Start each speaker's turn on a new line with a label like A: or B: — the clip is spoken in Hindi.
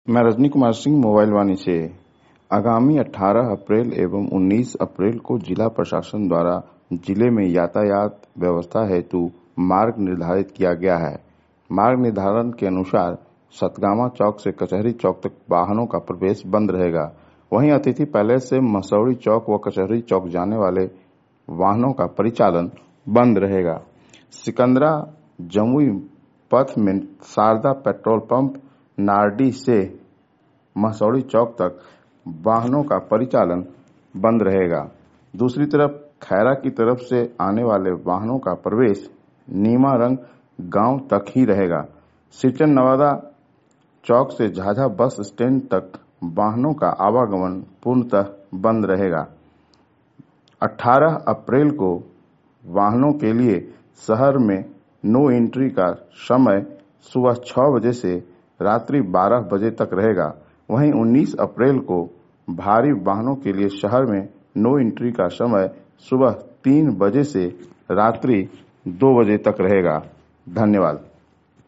A: मैं रजनी कुमार सिंह मोबाइल वाणी से। आगामी 18 अप्रैल एवं 19 अप्रैल को जिला प्रशासन द्वारा जिले में यातायात व्यवस्था हेतु मार्ग निर्धारित किया गया है। मार्ग निर्धारण के अनुसार सतगामा चौक से कचहरी चौक तक वाहनों का प्रवेश बंद रहेगा। वहीं अतिथि पैलेस से मसौड़ी चौक व कचहरी चौक जाने वाले वाहनों का परिचालन बंद रहेगा। सिकंदरा जमुई पथ में शारदा पेट्रोल पंप नारडी से मसौड़ी चौक तक वाहनों का परिचालन बंद रहेगा। दूसरी तरफ खैरा की तरफ से आने वाले वाहनों का प्रवेश नीमारंग गांव तक ही रहेगा। सिरचन नवादा चौक से झाझा बस स्टैंड तक वाहनों का आवागमन पूर्णतः बंद रहेगा। 18 अप्रैल को वाहनों के लिए शहर में नो एंट्री का समय सुबह 6 बजे से रात्रि 12 बजे तक रहेगा। वहीं 19 अप्रैल को भारी वाहनों के लिए शहर में नो एंट्री का समय सुबह 3 बजे से रात्रि 2 बजे तक रहेगा। धन्यवाद।